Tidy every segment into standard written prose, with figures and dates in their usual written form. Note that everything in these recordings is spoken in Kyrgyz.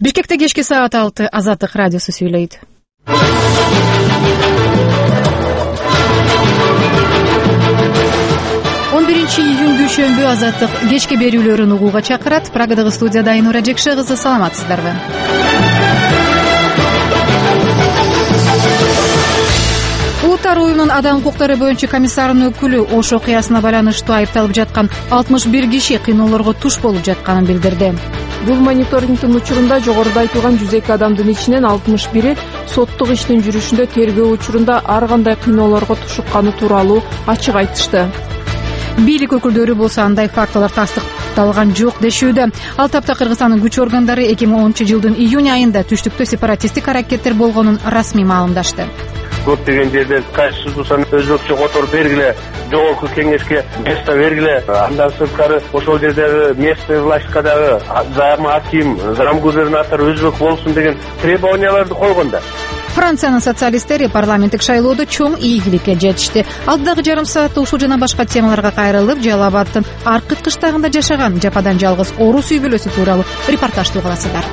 Бишкекте кечки саат 6 Азаттык радиосу сүйлөйт. 11 июнь дүйшөмбү Азаттык кечки берүүлөрүн угууга чакырат. Прагадагы студияда Айнура Жекше кызы, саламатсыздарбы? Улуттар уюмунун адам укуктары боюнча комиссарынын өкүлү Ош окуясына байланыштуу айыпталып жаткан 61 киши кыйноолорго туш болуп жатканын билдирди. Бул мониторингдин учурунда жогоруда айтылган 102 адамдын ичинен 61-и соттук иштин жүрүшүндө тергөө учурунда ар кандай кыйноолорго тушукканы тууралуу ачык айтышты. Бийлик өкүлдөрү болсо андай фактылар тастыкталган жок дешүүдө. Ал тапта Кыргызстандын күч органдары 2010 жылдын июнь айында түштүктө сепаратисттик аракеттер болгонун расмий маалымдашты. Көптөгөн жерде Конституцияны өзбекче которуп бергиле, жогорку кеңешке место бергиле, андан сырткары ошол жердеги местный властька дагы зам аким, зам губернатор өзбек болсун деген требованияларды койгонда. Франциянын социалисттери парламенттик шайлоодо чоң ийгиликке жетишти. Алдагы жарым саатта ушул жана башка темаларга кайрылып, Жалал Абадтын Аркыт кыштагында жашаган жападан жалгыз орус үй бүлөсү тууралуу репортаж угасыздар.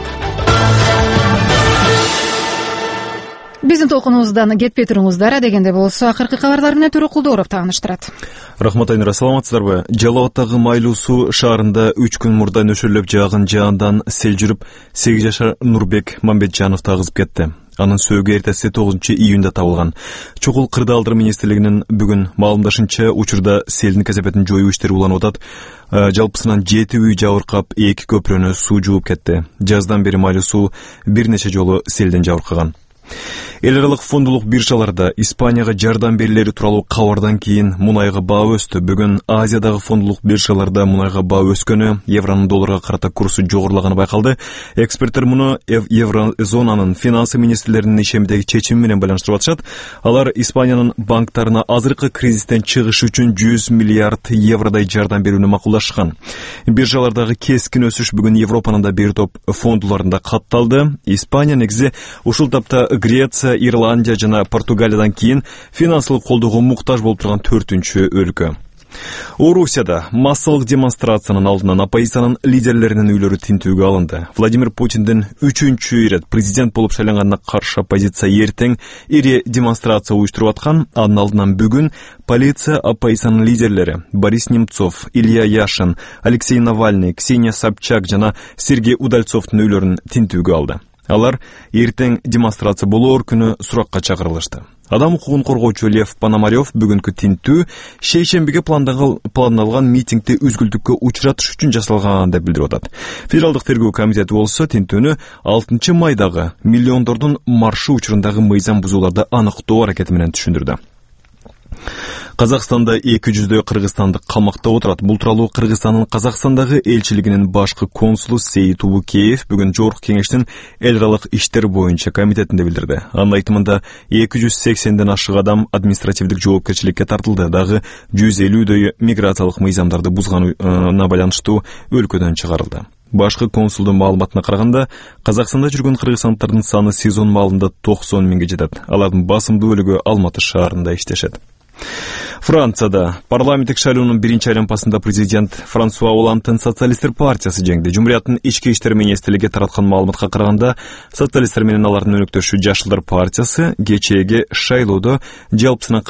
Биздин толкунубуздан кетпей туруңуздар, дегенде болсо акыркы кабарлар менен Төрө Кулдоров тааныштырат. Рахмат Айнура, саламатсыздарбы? Жалал Абадтагы Майлуу суу шаарында 3 күн мурда нөшөрлөп жааган жаандан сел жүрүп, 8 жашар Нурбек Мамбетжанов тагызып кетти. Анын сөөгү эртеси 9 июнда табылган. Чогул кырдаалдыр министрлигинин бүгүн маалымдашынча, учурда селдин кесепетин жоюу иштери уланып атат. Жалпысынан 7 үй жабыркап, 2 көпүрөнү суу жууп кетти. Жаздан бери Майлуу суу бир нече жолу селден жабыркаган. Эл аралык фондулук биржаларда Испанияга жардам берилери тууралуу кабардан кийин мунайга баа өстү. Бүгүн Азиядагы фондулук биржаларда мунайга баа өскөнү, евронун долларга карата курсу жогорулаганы байкалды. Эксперттер муну еврозонанын финансы министрлеринин ишемдеги чечими менен байланыштырып атышат. Алар Испаниянын банктарына азыркы кризистен чыгыш үчүн 100 миллиард евродай жардам берүүнү макулдашкан. Биржалардагы кескин өсүш бүгүн Европанын да бир топ фондуларында катталды. Испания негизи ушул тапта Греция, Ирландия жана Португалиядан кийин финансылык колдоого муктаж болуп турган 4-чү өлкө. Орусияда массалык демонстрациянын алдынан оппозициянын лидерлеринин үйлөрү тинтүүгө алынды. Владимир Путиндин 3-чү ирет президент болуп шайланганына каршы оппозиция эртең ири демонстрация уюштуруп аткан. Анын алдынан бүгүн полиция оппозициянын лидерлери Борис Немцов, Илья Яшин, Алексей Навальный, Ксения Собчак жана Сергей Удальцовдун үйлөрүн тинтүүгө алды. Алар эртең демонстрация болоор күнү суракка чакырылышты. Адам укугун коргоочу Лев Пономарев бүгүнкү тинтүү шейшембиге пландалган митингди үзгүлтүккө учуратыш үчүн жасалган деп билдирип атат. Федералдык тергөө комитети болсо тинтүүнү 6 майдагы миллиондордун маршы учурундагы мыйзам бузууларды аныктоо аракети менен түшүндүрдү. Казакстанда 200 кыргызстандык камакта отурат. Бул тууралуу Кыргызстандын Казакстандагы элчилигинин башкы консулу Сейит Убукеев бүгүн Жогорку кеңештин эл аралык иштер боюнча комитетинде билдирди. Анын айтымында 280ден ашык адам административдик жоопкерчиликке тартылды. Дагы 150дөйү миграциялык мыйзамдарды бузганына байланыштуу өлкөдөн чыгарылды. Башкы консулдун маалыматына караганда, Казакстанда жүргөн кыргызстандыктардын саны сезон маалында 90 миңге жетет. Алардын басымдуу бөлүгү Алматы шаарында иштешет. Францияда парламенттик шайлоонун биринчи айланмасында президент Франсуа Олландтын социалисттер партиясы жеңди. Жумурияттын ички иштер министрлиги тараткан маалыматка караганда, социалисттер менен алардын өнөктөшү Жашылдар партиясы кечээги шайлоодо жалпысынан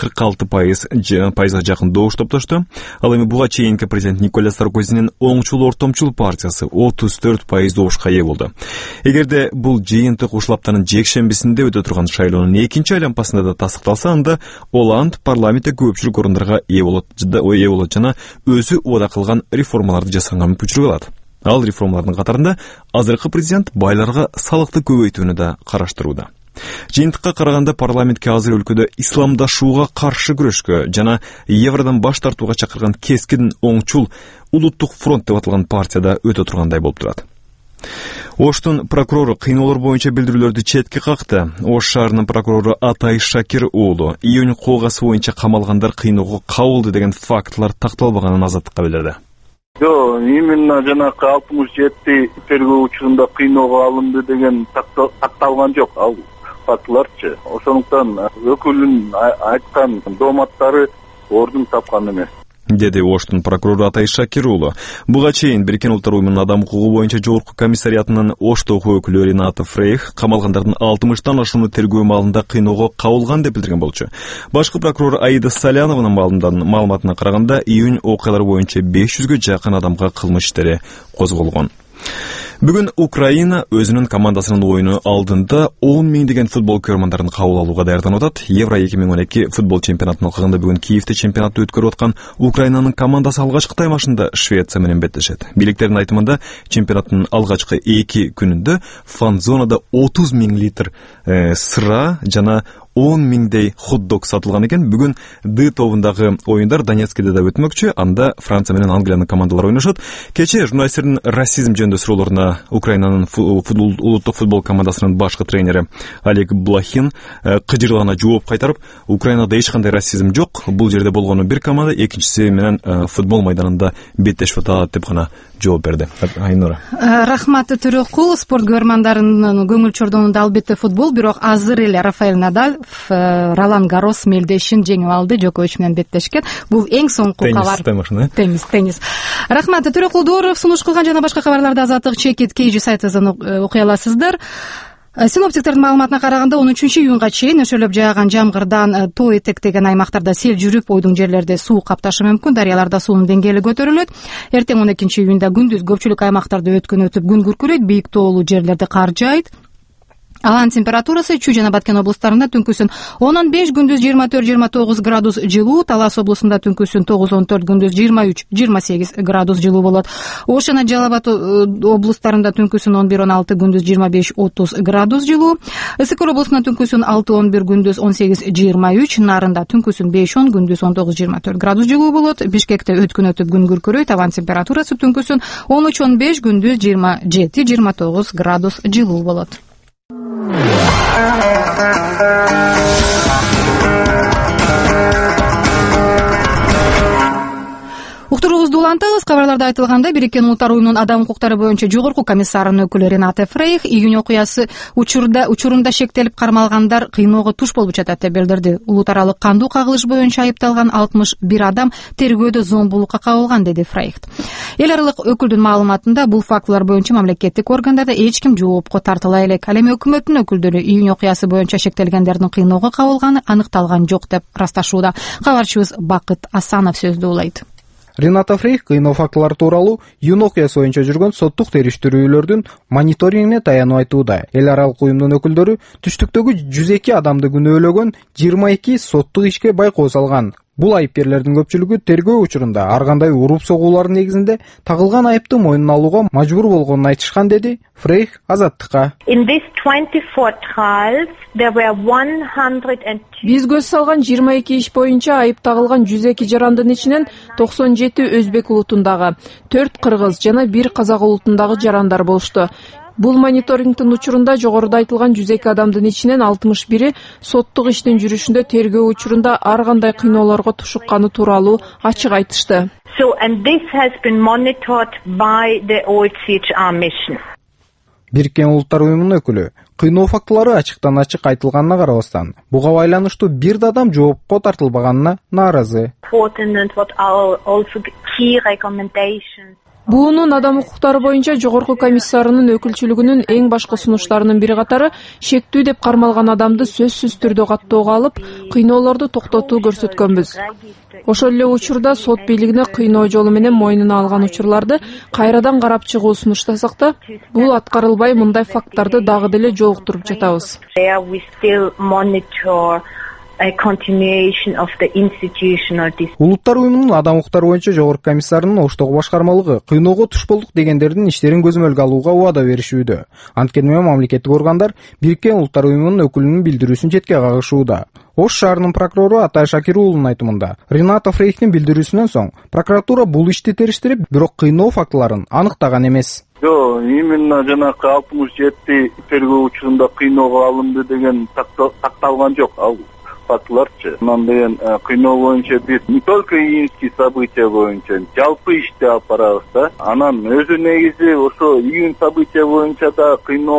46% жакын добуш топтошту. Ал эми буга чейинки президент Николя Саркозинин оңчул ортомчул партиясы 34% добушка ээ болду. Эгерде бул жыйынтык ушул аптанын жекшембисинде өтө турган шайлоонун экинчи айланмасында да тастыкталса, анда Олланд парламентте көпчүлүк орундарга ээ болот жана өзү убада кылган реформаларды жасаганга мүмкүнчүлүк алат. Ал реформалардын катарында азыркы президент байларга салыкты көбөйтүүнү да караштырууда. Жыйынтыкка караганда парламентке азыр өлкөдө исламдашууга каршы күрөшкө жана евродон баш тартууга чакырган кескин оңчул улуттук фронт деп аталган партияда өтө тургандай болуп турат. Оштун прокурору кыйноолор боюнча билдирүүлөрдү четке какты. Ош шаарынын прокурору Атай Шакир уулу июнь кылгасы боюнча камалгандар кыйноого кабылды деген фактылар такталбаганын Азаттыкка билдирди. Именно жанакы 67 тергөө учурунда кыйноого алынды деген такталган жок. Ал фактыларчы. Ошондуктан өкүлүн айткан дооматтары ордун тапкан эмес. деди Оштун прокурору Атай Шакир уулу. Буга чейин Бириккен Улуттар Уюмунун Адам укугу боюнча жогорку комиссариатынын Ошто өкүлү Рената Фрейх камалгандардын 60тан ашууну тергөө маалында кыйноого кабылган деп билдирген болчу. Башкы прокурор Аида Салянованын маалыматына караганда, июнь окуялары боюнча 500гө жакын адамга кылмыш иштери козголгон. Бүгүн Украина өзүнүн командасынын оюну алдында 10 миңдеген футбол көрөрмандарын кабыл алууга даярданып атат. Евро 2012 футбол чемпионатынын алкагында бүгүн Киевде чемпионатты өткөрүп аткан Украинанын командасы алгачкы таймашында Швеция менен беттешет. Бийликтердин айтымында, чемпионаттын алгачкы 2 күнүндө фан-зонада 30 миң литр сыра жана 10 миңдей хот-дог сатылган экен. Бүгүн Д тобундагы оюндар Донецкиде да өтмөкчү. Анда Франция менен Англиянын командалары ойношот. Кечээ журналисттердин расизм жөнүндө суроолоруна Украинанын улуттук футбол командасынын башкы тренери Олег Блохин кыжырлана жооп кайтарып, Украинада эч кандай расизм жок. Бул жерде болгону бир команда, экинчиси менен футбол майданында беттешип атат деп гана жооп берди. Айнура. Рахмат Төрөкул. Спорт көрөрмандарынын көңүл чордонунда албетте футбол, бирок азыр эле Рафаэль Надаль Ролан Гаррос мелдешин жеңип алды, Джокович менен беттешкен. Бул эң соңку кабар. Теннис. Рахмат Төрөкул Дооров сунуш кылган жана башка кабарларды Азаттык чекит KG сайтынан окуй аласыздар. Синоптиктердин маалыматына караганда 13 июнга чейин нөшөлөп жааган жамгырдан тоо этектеген аймактарда сел жүрүп, ойдуң жерлерде суу капташы мүмкүн, дарыяларда суунун деңгээли көтөрүлөт. Эртең 12 июнда күндүз көпчүлүк аймактарда өткөн өтүп күн күркүрөйт, бийик тоолуу жерлерде кар жаайт. Алан температурасы Чүй жана Баткен облустарында түнкүсүн 10-15, күндүз 24-29 градус жылуу, Талас облусунда түнкүсүн 9-14, күндүз 23-28 градус жылуу болот. Ош жана Жалал Абад облустарында түнкүсүн 11-16, күндүз 25-30 градус жылуу. Ысык Көл облусунда түнкүсүн 6-11, күндүз 18-23, Нарында түнкүсүн 5-10, күндүз 19-24 градус жылуу болот. Бишкекте өткөн өтүп күн күркүрөйт, Аван температурасы түнкүсүн 13-15, күндүз 27-29 градус жылуу болот. Уктуруубузду улантабыз. Кабарларда айтылгандай, Бириккен Улуттар Уюмунун Адам укуктары боюнча жогорку комиссарынын өкүлү Рената Фрейх июнь окуясы учурунда шектелип кармалгандар кыйноого туш болуп жатат деп билдирди. Улут аралык кандуу кагылыш боюнча айыпталган 61 адам тергөөдө зомбулукка кабылган, деди Фрейх. Эл аралык өкүлдүн маалыматында бул фактылар боюнча мамлекеттик органдарда эч ким жоопко тартыла элек. Ал эми өкмөттүн өкүлдөрү июнь окуясы боюнча шектелгендердин кыйноого кабылганы аныкталган жок деп ырасташууда. Кабарчыбыз Бакыт Асанов сөздү улайт. Рената Фрейх кыйноо фактылары тууралуу июнь окуясы боюнча жүргөн соттук териштирүүлөрдүн мониторингине таянып айтууда. Эл аралык уюмдун өкүлдөрү түштүктөгү 102 адамды күнөөлөгөн 22 соттук ишке байкоо салган. Бул айыпкерлердин көпчүлүгү тергөө учурунда ар кандай уруп согуулардын негизинде тагылган айыпты мойнуна алууга мажбур болгонун айтышкан, деди Фрейх Азаттыкка. Биз көз салган 22 иш боюнча айып тагылган 102 жарандын ичинен 97 өзбек улутундагы, 4 кыргыз жана 1 казак улутундагы жарандар болушту. Бул мониторингдин учурунда жогоруда айтылган 102 адамдын ичинен 61-и соттук иштин жүрүшүндө тергөө учурунда ар кандай кыйноолорго тушукканы тууралуу ачык айтышты. Бириккен Улуттар Уюмунун өкүлү кыйноо фактылары ачыктан ачык айтылганына карабастан, буга байланыштуу бир да адам жоопко тартылбаганына нааразы. БУнун адам укуктары боюнча жогорку комиссарынын өкүлчүлүгүнүн эң башкы сунуштарынын бири катары шектүү деп кармалган адамды сөзсүз түрдө каттоого алып, кыйноолорду токтотуу көрсөткөнбүз. Ошол эле учурда сот бийлигине кыйноо жолу менен мойнуна алган учурларды кайрадан карап чыгуу сунуштасак да, бул аткарылбай, мындай факттарды дагы деле жолуктуруп жатабыз. Улуттар Уюмунун Адам укуктары боюнча жогорку комиссарынын Оштогу башкармалыгы кыйноого туш болдук дегендердин иштерин көзөмөлгө алууга убада беришүүдө. Анткени мамлекеттик органдар Бириккен Улуттар Уюмунун өкүлүнүн билдирүүсүн четке кагышууда. Ош шаарынын прокурору Атай Шакир уулунун айтымында, Рената Фрейхтин билдирүүсүнөн соң прокуратура бул ишти териштирип, бирок кыйноо фактыларын аныктаган эмес. Именно жанакы 67 тергөө учурунда кыйноого алынды деген такталган жок. Фактыларчы. Анан деген кыйноо боюнча биз не только июньский события боюнча, жалпы ишти алып барабыз да. Анан өзү негизи ошо июнь события боюнча да кыйноо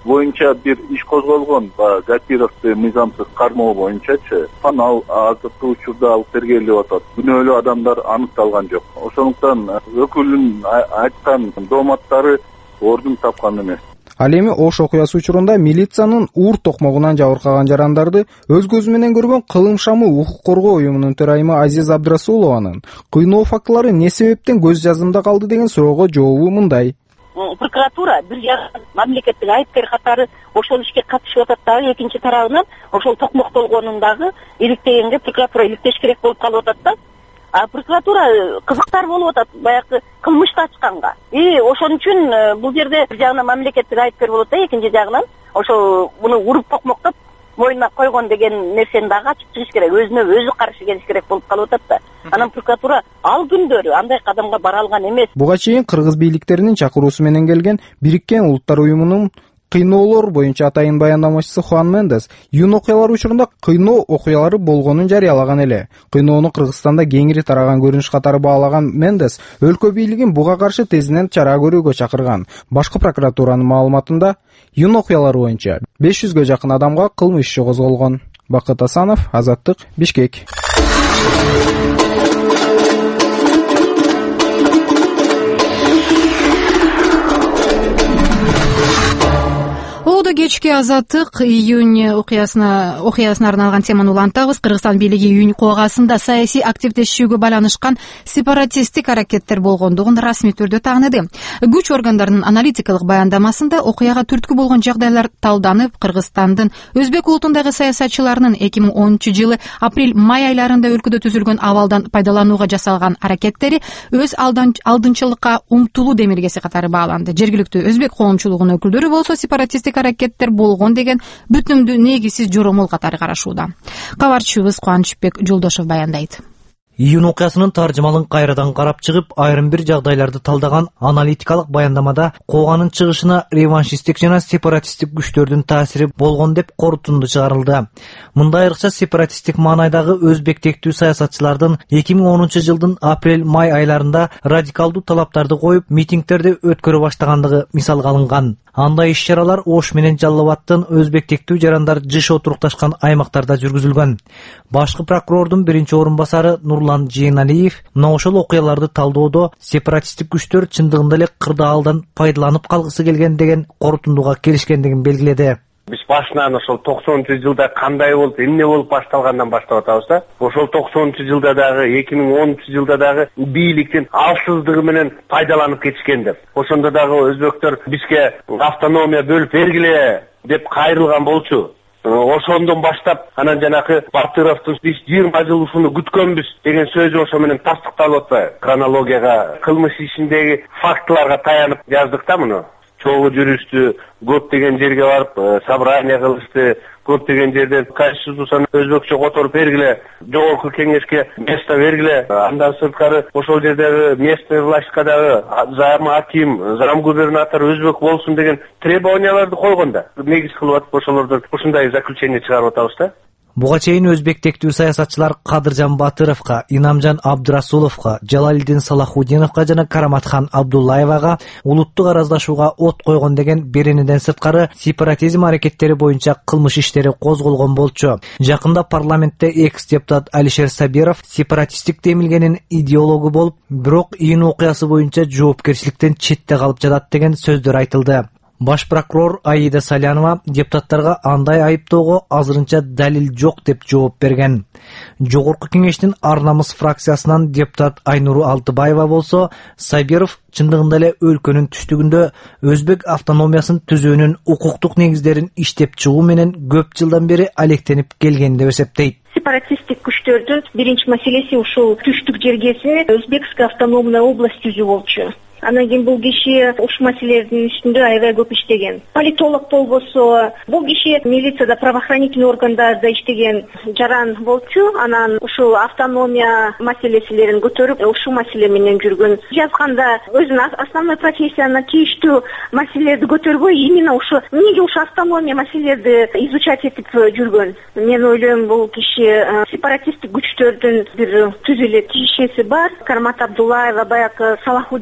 боюнча бир иш козголгон, Гапировду мыйзамсыз кармоо боюнчачы. Ал азыркы учурда алып тергелип атат. Күнөөлүү адамдар аныкталган жок. Ошондуктан өкүлдүн айткан дооматтары ордун тапкан эмес. Ал эми Ош окуясы учурунда милициянын уур токмогунан жабыркаган жарандарды өз көзү менен көргөн Кылым шамы укук коргоо уюмунун төрайымы Азиз Абдрасулованын кыйноо фактылары не себептен көз жазымда калды деген суроого жообу мындай. Прокуратура бир жагынан мамлекеттик айыпкер катары ошол ишке катышып атат дагы, экинчи тарабынан ошол токмоктолгонун дагы иликтегенге прокуратура иликтеш керек болуп калып атат да. Прокуратура кызыктар болуп атат баягы кылмышты ачканга. Ошон үчүн бул жерде бир жагынан мамлекеттик айыпкер болот да, экинчи жагынан ошол муну уруп токмоктоп мойнуна койгон деген нерсени дагы ачып чыгыш керек, өзүнө өзү каршы келиш керек болуп калып атат да. Анан прокуратура ал күндөрү андай кадамга бара алган эмес. Буга чейин кыргыз бийликтеринин чакыруусу менен келген Бириккен Улуттар уюмунун кыйноолор боюнча атайын баяндамачысы Хуан Мендес июнь окуялары учурунда кыйноо окуялары болгонун жарыялаган эле. Кыйноону Кыргызстанда кеңири тараган көрүнүш катары баалаган Мендес өлкө бийлигин буга каршы тезинен чара көрүүгө чакырган. Башкы прокуратуранын маалыматында июнь окуялары боюнча 500гө жакын адамга кылмыш иши козголгон. Бакыт Асанов, Азаттык, Бишкек. Кечки Азаттык июнь окуясына арналган теманы улантабыз. Кыргызстан бийлиги июнь куугасында саясий активдешүүгө байланышкан сепаратисттик аракеттер болгондугун расмий түрдө тааныды. Күч органдарынын аналитикалык баяндамасында окуяга түрткү болгон жагдайлар талданып, Кыргызстандын өзбек улутундагы саясатчыларынын 2010-жылы апрель-май айларында өлкөдө түзүлгөн абалдан пайдаланууга жасалган аракеттери өз алдынчылыкка умтулуу демилгеси катары бааланды. Жергиликтүү өзбек коомчулугунун өкүлдөрү болсо сепаратисттик аракеттер болгон деген бүтүмдүү негизсиз жоромол катары карашууда. Кабарчыбыз Кубанычбек Жолдошов баяндайт. Июнь окуясынын таржымалын кайрадан карап чыгып, айрым бир жагдайларды талдаган аналитикалык баяндамада кууганын чыгышына реваншисттик жана сепаратисттик күчтөрдүн таасири болгон деп корутунду чыгарылды. Мында айрыкча сепаратисттик маанайдагы өзбектектүү саясатчылардын 2010-жылдын апрель-май айларында радикалдуу талаптарды коюп, митингдерди өткөрө баштагандыгы мисалга алынган. Андай иш-чаралар Ош менен Жалал Абадтын өзбектектүү жарандар жыш отурукташкан аймактарда жүргүзүлгөн. Башкы прокурордун биринчи орун басары Нурлан Жейналиев мына ошол окуяларды талдоодо сепаратисттик күчтөр чындыгында эле кырдаалдан пайдаланып калгысы келген деген корутундуга келишкендигин белгиледи. Биз башынан ошол 90-жылда кандай болуп, эмне болуп башталгандан баштап атабыз да. Ошол 90-жылда дагы, 2010-жылда дагы бийликтин алсыздыгы менен пайдаланып кетишкендер. Ошондо дагы өзбектөр бизге автономия бөлүп бергиле деп кайрылган болчу. Ошондон баштап анан жанакы Батыровдун биз 20 жыл ушуну күткөнбүз деген сөзү ошо менен тастыкталып атпайбы? Хронологияга, кылмыш ишиндеги фактыларга таянып жаздык да муну. Чогуу жүрүштү, көптөгөн жерге барып собрание кылышты, көптөгөн жерден Конституцияны өзбекчө которуп бергиле, жогорку кеңешке место бергиле. Андан сырткары ошол жердеги местный властькадагы зам аким, зам губернатор өзбек болсун деген требованияларды койгон да. Негиз кылып атып ошолордон ушундай заключение чыгарып атабыз да. Буга чейин өзбектектүү саясатчылар Кадыржан Батыровго, Инамжан Абдрасуловго, Жалалидин Салахудиновго жана Караматхан Абдуллаевага улуттук араздашууга от койгон деген беренеден сырткары сепаратизм аракеттери боюнча кылмыш иштери козголгон болчу. Жакында парламентте экс-депутат Алишер Сабиров сепаратисттик демилгенин идеологу болуп, бирок июнь окуясы боюнча жоопкерчиликтен четте калып жатат деген сөздөр айтылды. Баш прокурор Аида Салянова депутаттарга андай айыптоого азырынча далил жок деп жооп берген. Жогорку кеңештин ар намыс фракциясынан депутат Айнуру Алтыбаева болсо, Сабиров чындыгында эле өлкөнүн түштүгүндө өзбек автономиясын түзүүнүн укуктук негиздерин иштеп чыгуу менен көп жылдан бери алектенип келген деп эсептейт. Сепаратисттик күчтөрдүн биринчи маселеси ушул түштүк жергеси өзбекская автономная область түзүү болчу. Анан кийин бул киши ушул маселелердин үстүндө аябай көп иштеген. Политолог болбосо, бул киши милицияда, правоохранительный органдарда иштеген жаран болчу. Анан ушул автономия маселелерин көтөрүп, ушул маселе менен жүргөн. Жазганда өзүнүн основной профессиясына тийиштүү маселелерди көтөрбөй, именно ушу эмнеге ушу автономия маселелерди изучать этип жүргөн. Мен ойлойм, бул киши сепаратисттик күчтөрдүн бир түзүлө тиешеси бар. Кармат Абдуллаева, баягы Салахудиновдер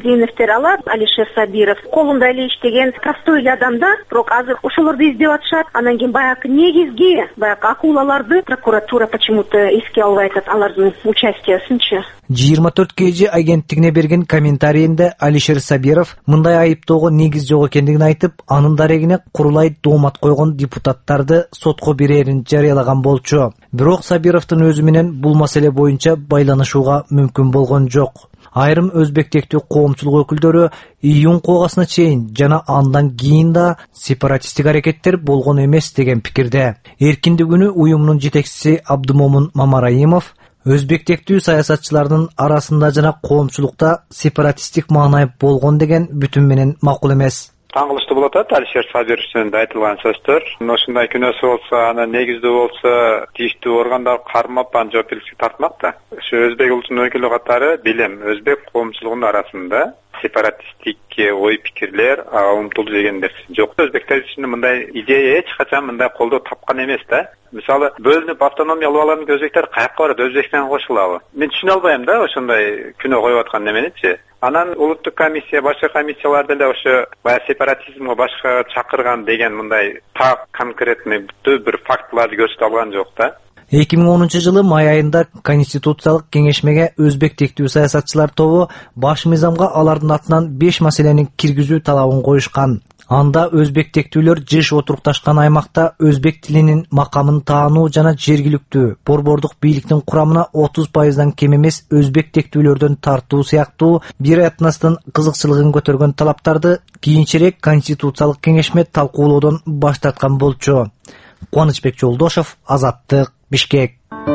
бере алат. Алишер Сабиров колунда эле иштеген простой эле адам да, бирок азыр ошолорду издеп атышат. Анан кийин баягы негизги акулаларды прокуратура почему-то эске албай атат, алардын участиясынчы. 24 KG агенттигине берген комментарийинде Алишер Сабиров мындай айыптоого негиз жок экендигин айтып, анын дарегине курулай доомат койгон депутаттарды сотко берерин жарыялаган болчу. Бирок Сабировдун өзү менен бул маселе боюнча байланышууга мүмкүн болгон жок. Айрым өзбектектүү коомчулук өкүлдөрү июнь куугасына чейин жана андан кийин да сепаратисттик аракеттер болгон эмес деген пикирде. Эркиндик күнү уюмунун жетекчиси Абдумомун Мамараимов өзбектектүү саясатчылардын арасында жана коомчулукта сепаратисттик маанай болгон деген бүтүн менен макул эмес. Таңгылыштуу болуп атат Алишер Сабировдун айтылган сөздөр. Ошондой күнөөсү болсо, анан негиздүү болсо, тийиштүү органдар кармап аны жоопкерчиликке тартмак да. Ошо өзбек улутунун өкүлү катары билем, өзбек коомчулугунун арасында сепаратисттик ой пикирлер умтулуу деген нерсе жок. Өзбектер үчүн мындай идея эч качан мындай колдоо тапкан эмес да. Мисалы, бөлүнүп автономия алып алган өзбектер каяка барат, Өзбекстанга кошулабы? Мен түшүнө албайм да ошондой күнөө коюп аткан неменичи. Анан улуттук комиссия, башка комиссиялар деле ошо баягы сепаратизмге башка чакырган деген мындай так конкретный бир фактыларды көрсөтө алган жок да. 2010 май айында Конституциялык кеңешмеге өзбектектүү саясатчылар тобу баш мыйзамга алардын атынан 5 маселени киргизүү талабын коюшкан. Анда өзбектектүүлөр жыш отурукташкан аймакта өзбек тилинин макамын таануу жана жергиликтүү борбордук бийликтин курамына 30% кем эмес өзбектектүүлөрдөн тартуу сыяктуу бир этностун кызыкчылыгын көтөргөн талаптарды кийинчерээк Конституциялык кеңешме талкуулоодон баш тарткан болчу. Кубанычбек Жолдошов, Азаттык, Бишкек.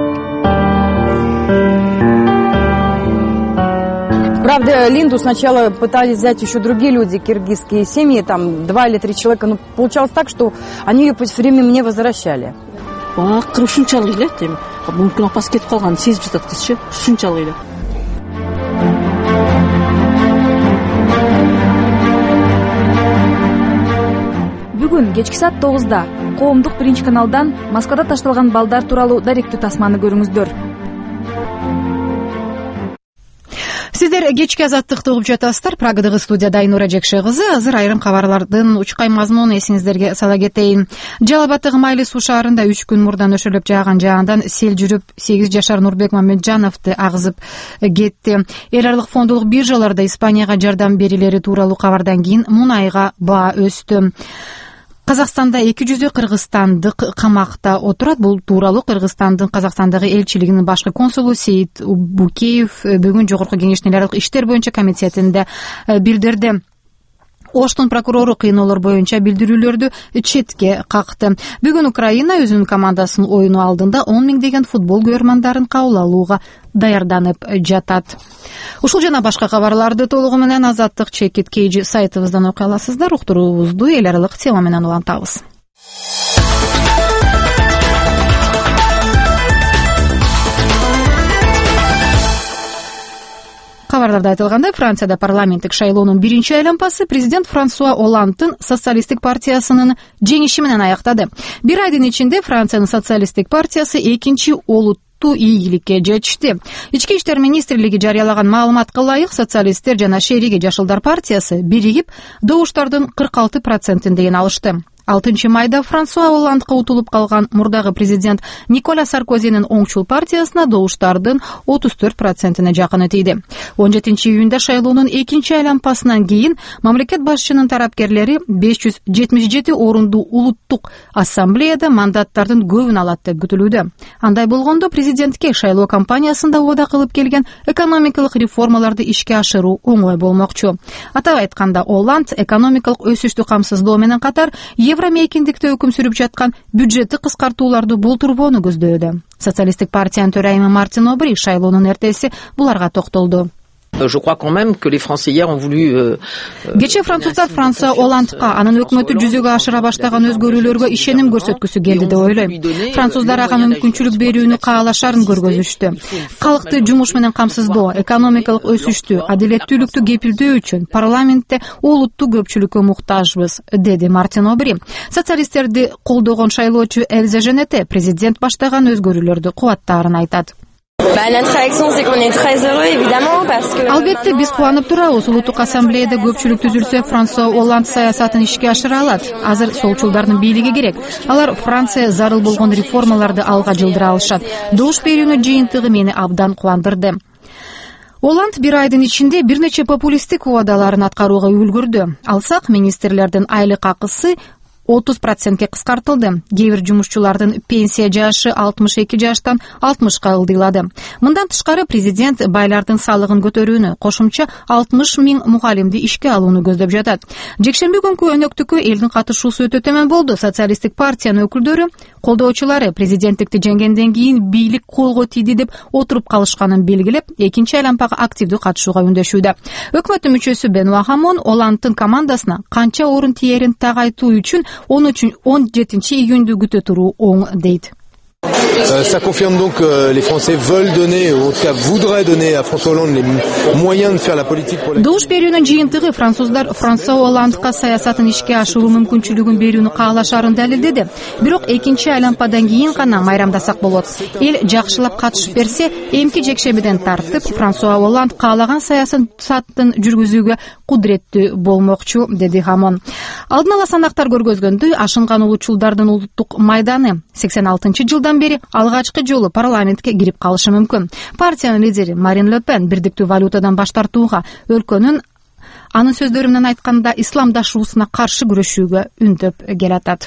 Правда, Линду сначала пытались взять еще другие люди, киргизские семьи, там 2 или 3 человека, но получалось так, что они ее все время мне возвращали. Ушунчалык эле, эми мүмкүн апасы кетип калганын сезип жатат кызчы, ушунчалык эле. Бүгүн кечки саат 9-да коомдук биринчи каналдан Москвада ташталган балдар тууралуу даректүү тасманы көрүңүздөр. Сиздер кечки азаттыкты угуп жатасыздар. Прагадагы студияда Айнура Жекше кызы. Азыр айрым кабарлардын учкай мазмунун эсиңиздерге сала кетейин. Жалал Абаддагы Майлы суу шаарында 3 күн мурда нөшөрлөп жааган жаандан сел жүрүп 8 жашар Нурбек Мамеджановду агызып кетти. Эл аралык фондулук биржаларда Испанияга жардам берилери тууралуу кабардан кийин мунайга баа өстү. Казакстанда 200 кыргызстандык камакта отурат. Бул тууралуу Кыргызстандын Казакстандагы элчилигинин башкы консулу Сейит Букеев бүгүн Жогорку Кеңештин эл аралык иштер боюнча комитетинде билдирди. Оштун прокурору кыйноолор боюнча билдирүүлөрдү четке какты. Бүгүн Украина өзүнүн командасынын оюну алдында 10 миңдеген футбол көрөрмандарын кабыл алууга даярданып жатат. Ушул жана башка кабарларды толугу менен Азаттык Чекит KG сайтыбыздан окуй аласыздар. Уктуруубузду эл аралык тема менен улантабыз. Кабарларда айтылгандай, Францияда парламенттик шайлоонун биринчи айланпасы президент Франсуа Олландтын социалисттик партиясынын жеңиши менен аяктады. Бир айдын ичинде Франциянын социалисттик партиясы экинчи олуттуу ийгиликке жетишти. Ички иштер министрлиги жарыялаган маалыматка ылайык, социалисттер жана Шериги жашылдар партиясы биригип добуштардын 46%-ин алышты. 6 майда Франсуа Олландка утулуп калган мурдагы президент Николя Саркозинин оңчул партиясына добуштардын 34%-ине жакыны тийди. 17 июнда шайлоонун экинчи айланпасынан кийин мамлекет башчынын тарапкерлери 577 орундуу улуттук ассамблеяда мандаттардын көбүн алат деп күтүлүүдө. Андай болгондо президентке шайлоо кампаниясында убада кылып келген экономикалык реформаларды ишке ашыруу оңой болмокчу. Атап айтканда, Олланд экономикалык өсүштү камсыздоо менен катар Евромейкиндикте өкүм сүрүп жаткан бюджеттик кыскартууларды болтурбоону көздөөдө. Социалисттик партиянын төрайымы Мартин Обри шайлоонун эртеси буларга токтолду. Je crois quand même que les Français hier ont voulu Кече француздар Франсуа Олландка анын өкмөтү жүзөгө ашыра баштаган өзгөрүүлөргө ишеним көрсөткүсү келди деп ойлойм. Француздар ага мүмкүнчүлүк берүүнү каалашарын көргөзүштү. Калкты жумуш менен камсыздоо, экономикалык өсүштү, адилеттүүлүктү кепилдөө үчүн парламентте олуттуу көпчүлүккө муктажбыз, деди Мартин Обри. Социалисттерди колдогон шайлоочу Эльза Женете президент баштаган өзгөрүүлөрдү кубаттаарын айтат. Албетте биз кубанып турабыз. Улуттук ассамблеяда көпчүлүк түзүлсө, Франсуа Олланд саясатын ишке ашыра алат. Азыр солчулдардын бийлиги керек. Алар Франция зарыл болгон реформаларды алга жылдыра алышат. Добуш берүүнүн жыйынтыгы мени абдан кубандырды. Олланд бир айдын ичинде бир нече популисттик убадаларын аткарууга үлгүрдү. Алсак, министрлердин айлык акысы 30%ке кыскартылды. Кээ бир жумушчулардын пенсия жашы 62 жаштан 60ка ылдыйлады. Мындан тышкары президент байлардын салыгын көтөрүүнү, кошумча 60 000 мугалимди ишке алууну көздөп жатат. Жекшемби күнкү өнөктүккө элдин катышуусу өтө төмөн болду. Социалисттик партиянын өкүлдөрү, колдоочулары президенттикти жеңгенден кийин бийлик колго тийди деп отуруп калышканын белгилеп, экинчи айланпага активдүү катышууга үндөшүүдө. Өкмөттүн мүчөсү Бенуа Хамон Олландтын командасына канча орун тиерин тагайтуу үчүн 17 июнду күтө туруу оң дейт. Ça confirme donc que les Français veulent donner, ou en tout cas voudraient donner à François Hollande les moyens de faire la politique pour la... Добуш берүүнүн жыйынтыгы француздар Франсуа Олландка саясатын ишке ашыруу мүмкүнчүлүгүн берүүнү каалашарын далилдеди. Бирок экинчи айланпадан кийин гана майрамдасак болот. Эл жакшылап катышып берсе, эмки жекшембиден тартып Франсуа Олланд каалаган саясатын жүргүзүүгө кудуреттүү болмокчу, деди Хамон. Алдын ала санактар көргөзгөндөй, ашынган улутчулдардын улуттук майданы 86-жылдан бери алгачкы жолу парламентке кирип калышы мүмкүн. Партиянын лидери Марин Ле Пен бирдиктүү валютадан баш тартууга, өлкөнүн анын сөздөрү менен айтканда исламдашуусуна каршы күрөшүүгө үндөп келатат.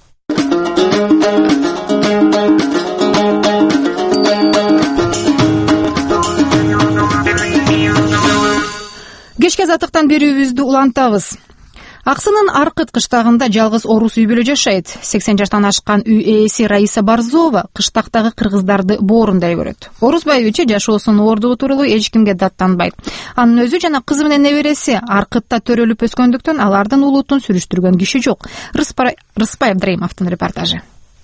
Кечки азаттыктан берүүбүздү улантабыз. Аксынын Аркыт кыштагында жалгыз орус үй бүлө жашайт. 80 жаштан ашкан үй ээси Раиса Борзова кыштактагы кыргыздарды боорундай көрөт. Орус байыбиче жашоосунун ордугу тууралуу эч кимге даттанбайт. Анын өзү жана кызы менен небереси Аркытта төрөлүп өскөндүктөн алардын улутун сүрүштүргөн киши жок. Рыспай Абдрайымовдун репортажы.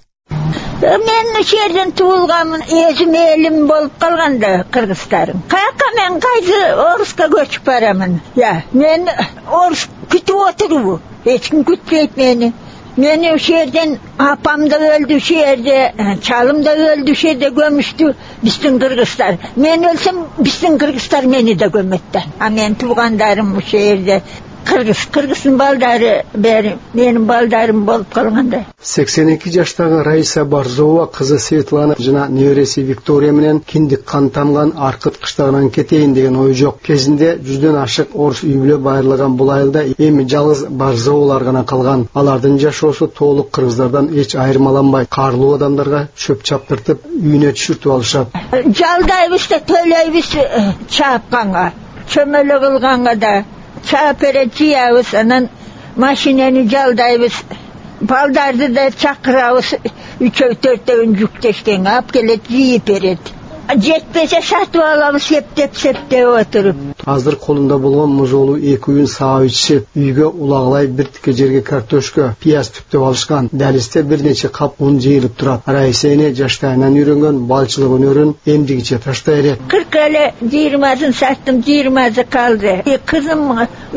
Мен ошол жерден туулганмын, өзүм элим болуп калганда кыргыздарым. Каяка мен кайсы Оруска көчүп барамын. Мен Орус күтүп отурбу? Эч ким күтпөйт мени. Мени ошол жерден апам да өлдү, ошол жерде чалым да өлдү, ошол жерде көмүштү биздин кыргыздар. Мен өлсөм биздин кыргыздар мени да көмөт да. А мен туугандарым ошол жерде Кыргыздын балдары бери менин балдарым болуп калганда. 82 жаштагы Раиса Борзова кызы Светлана жана небереси Виктория менен киндик кан тамган Аркыт кыштагынан кетейин деген ой жок. Кезинде 100дөн ашык орус үй бүлө байырлаган бул айылда эми жалгыз Борзовалар гана калган. Алардын жашоосу толук кыргыздардан эч айырмаланбайт. Карлуу адамдарга чөп чаптыртып үйүнө түшүртүп алышат. Жалдайбыз да төлөйбүз чапканга, чөмөлө кылганга да. Чапere жыябыз, анан машинени жалдайбыз, балдарды да чакырабыз, 3-4 жүктешкен алып келет, жыйып берет. Жетпесе сатып алабыз, септеп отуруп. Азыр колунда болгон музолу 2 үйүн саап ичишип, үйгө улагылай бир тике жерге картошка, пияз түптөп алышкан. Далисте бир нече кап un жыйылып турат. Раиса эне жаштайынан үйрөнгөн балчылык өнөрүн эмдигиче таштай элек. 40 эле 20-сын саттым, 20-сы калды. Кызым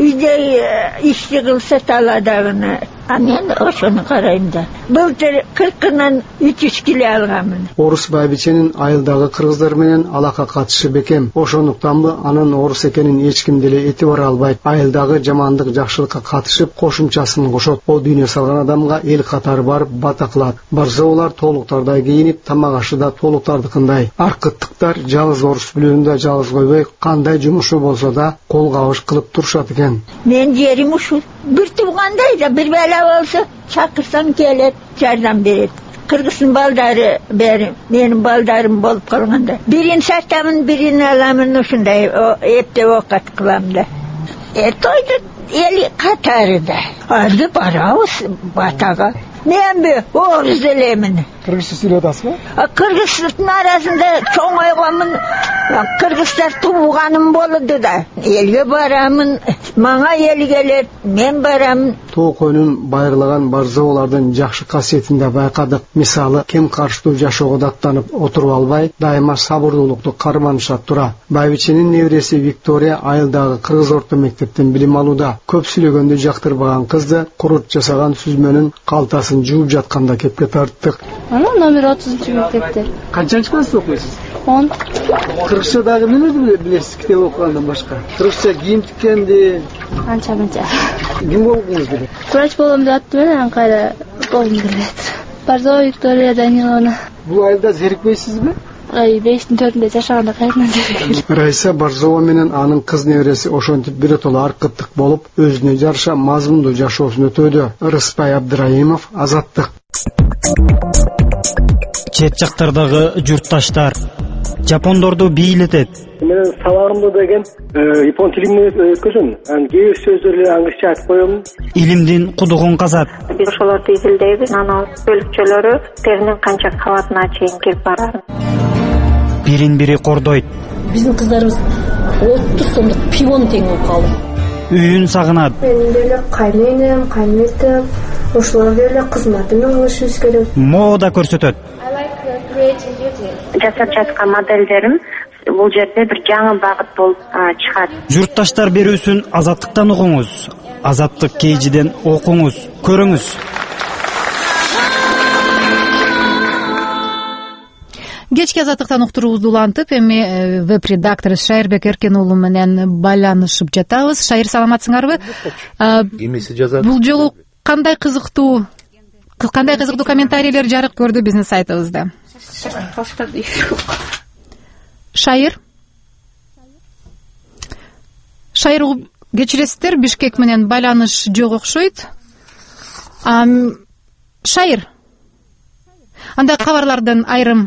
үйдө ишти кылса таладагына. А мен ошону карайм да. Былтыр 40-нан 300 кило алганмын. Орус байбиченин айылдагы кыргыздар менен алака катышы бекем. Ошондуктанбы анын орус экенин эч ким деле этибар албайт. Айылдагы жамандык жакшылыкка катышып кошумчасын кошот. О дүйнө салган адамга эл катары барып бата кылат. Борзовалар толуктардай кийинип, тамак ашы да толуктардыкындай. Аркыттыктар жалгыз орус бүлөгүндө жалгыз койбой, кандай жумушу болсо да кол кабыш кылып турушат экен. Мен жерим ушул. Бир туугандай да бир болса чакырсам келет, жардам берет. Кыргыздын балдары бери менин балдарым болуп калганда. Бирин сатамын, бирин аламын, ушундай эптеп окат кылам да. Тойду эл катарыда. Арды барабыз батага. Мен орус элемин. Кыргызча сүйлөп атасызбы? Кыргыздын арасында чоңойгонмун. Кыргыздар тууганым болду да. Элге барамын, мага эл келет, мен барамын. Тоо койнун байырлаган Борзовалардын жакшы касиетин да байкадык. Мисалы, кем каршылуу жашоого даттанып отуруп албай, дайыма сабырдуулукту карманышат тура. Байбиченин небереси Виктория айылдагы кыргыз орто мектептен билим алууда. Көп сүйлөгөндү жактырбаган кызды курут жасаган сүзмөнүн калтасын жууп жатканда кепке тарттык. Номер 30-мектепте. Канчанчы класста окуйсуз? 10. Кыргызча дагы эмнелерди билесиз китеп окугандан башка? Кыргызча кийим тиккенди Анча-мынча. Ким болгуңуз келет? Врач болом деп аттым мен, кайра болгум келет. Барзова Виктория Даниловна. Бул айылда зерикпейсизби? 5-тин 4-ндө жашаганда кайрадан зерикпейм. Райса Барзова менен анын кыз небереси ошентип биротоло аркыттык болуп, өзүнө жараша мазмундуу жашоосун өтөдү. Рыспай Абдыраимов, Азаттык. Чет жактардагы журтташтар жапондорду бийлетет. Мен сабагымда деген япон тилинде өткөзөм. Анан кээ бир сөздөрдү англисче айтып коем. Илимдин кудугун казат. Биз ошолорду изилдейбиз. Анан бөлүкчөлөрү теринин канча кабатына чейин кирип барат. Бирин-бири кордойт. Биздин кыздарыбыз 30 сомдук пивону тең болуп калды. Үйүн сагынат. Менин деле кайненем, кайнетем, ошолор деле кызматымды кылышыбыз керек. Мода көрсөтөт. Жасап жаткан моделдерим бул жерде бир жаңы багыт болуп чыгат. Журтташтар берүүсүн Азаттыктан угуңуз. Азаттык KG'ден окуңуз, көрүңүз. Кечки Азаттыктан уктуруубузду улантып, эми веб-редактор Шайырбек Эркен уулу менен байланышып жатабыз. Шайыр, саламатсыңарбы? Кимиси жазат? Бул жолу кандай кызыктуу комментарийлер жарык көрдү биздин сайтыбызда? Шайыр кечиресиздер, Бишкек менен байланыш жок окшойт. Шайыр, анда кабарлардын айрым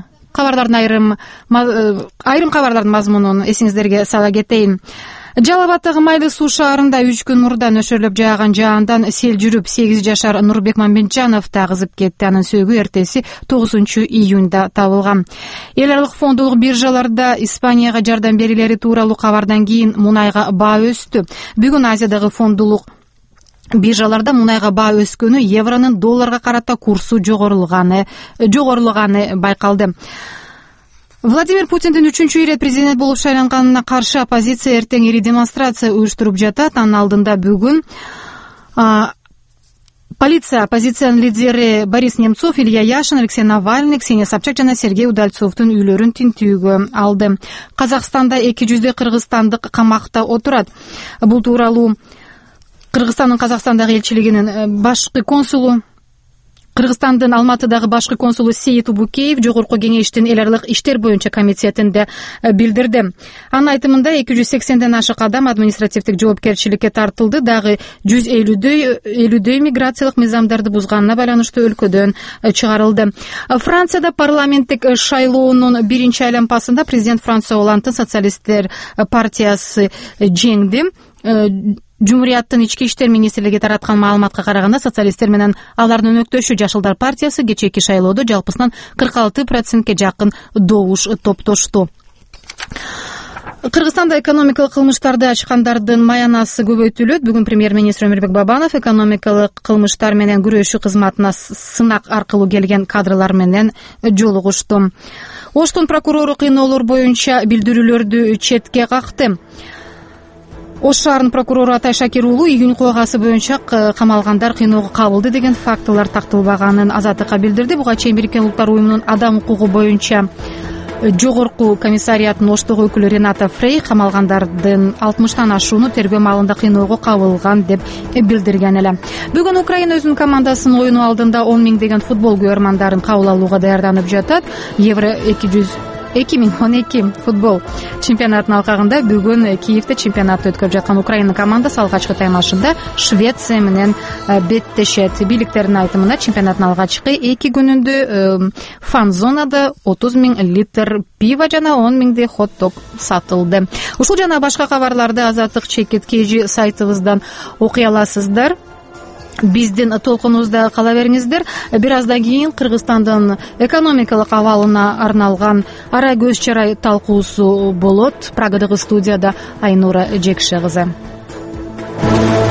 кабарлардын мазмунун эсиңиздерге сала кетейин. Жалал Абаддагы Майлы суу шаарында 3 күн мурда нөшөрлөп жааган жаандан сел жүрүп 8 жашар Нурбек Мамбетжанов тагызып кетти. Анын сөөгү эртеси 9 июнда табылган. Эл аралык фондулук биржаларда Испанияга жардам берилери тууралуу кабардан кийин мунайга баа өстү. Бүгүн Азиядагы фондулук биржаларда мунайга баа өскөнү евронун долларга карата курсу жогорулганы байкалды. Владимир Путиндин 3-чү ирет президент болуп шайланганына каршы оппозиция эртең ири демонстрация уюштуруп жатат. Анын алдында бүгүн полиция оппозициянын лидери Борис Немцов, Илья Яшин, Алексей Навальный, Ксения Собчак жана Сергей Удальцовдун үйлөрүн тинтүүгө алды. Казакстанда 200 кыргызстандык камакта отурат. Бул тууралуу Кыргызстандын Казакстандагы элчилигинин башкы консулу, Кыргызстандын Алматыдагы башкы консулу Сейит Убукеев Жогорку кеңештин эл аралык иштер боюнча комитетинде билдирди. Анын айтымында 280ден ашык адам административдик жоопкерчиликке тартылды, дагы 150дөй миграциялык мыйзамдарды бузганына байланыштуу өлкөдөн чыгарылды. Францияда парламенттик шайлоонун биринчи айлампасында президент Франсуа Олланддын социалисттер партиясы жеңди. Жумурияттын ички иштер министрлиги тараткан маалыматка караганда, социалисттер менен алардын өнөктөшү Жашылдар партиясы кечээки шайлоодо жалпысынан 46%ке жакын добуш топтошту. Кыргызстанда экономикалык кылмыштарды ачкандардын маянасы көбөйтүлөт. Бүгүн премьер-министр Өмүрбек Бабанов экономикалык кылмыштар менен күрөшүү кызматына сынак аркылуу келген кадрлар менен жолугушту. Оштун прокурору кыйноолор боюнча билдирүүлөрдү четке какты. Ош шаарынын прокурору Атай Шакир уулу июнь кылгасы боюнча камалгандар кыйноого кабылды деген фактылар такталбаганын Азаттыкка билдирди. Буга чейин Бириккен Улуттар уюмунун адам укугу боюнча жогорку комиссариятынын Оштогу өкүлү Рената Фрей камалгандардын 60тан ашууну тергөө маалында кыйноого кабылган деп билдирген эле. Бүгүн Украина өзүнүн командасынын оюну алдында 10 миңдеген футбол көрөрмандарын кабыл алууга даярданып жатат. Евро 2012 футбол чемпионатынын алкагында бүгүн Киевде чемпионатты өткөрүп жаткан Украина командасы алгачкы таймашында Швеция менен беттешет. Бийликтердин айтымында чемпионаттын алгачкы 2 күнүндө фан-зонада 30 миң литр пиво жана 10 миңдей хот-дог сатылды. Ушул жана башка кабарларды Азаттык /KG сайтыбыздан окуй аласыздар. Биздин толкунубузда кала бериңиздер. Бир аздан кийин Кыргызстандын экономикалык абалына арналган ара көз чарай талкуусу болот. Прагадагы студияда Айнура Жекше кызы.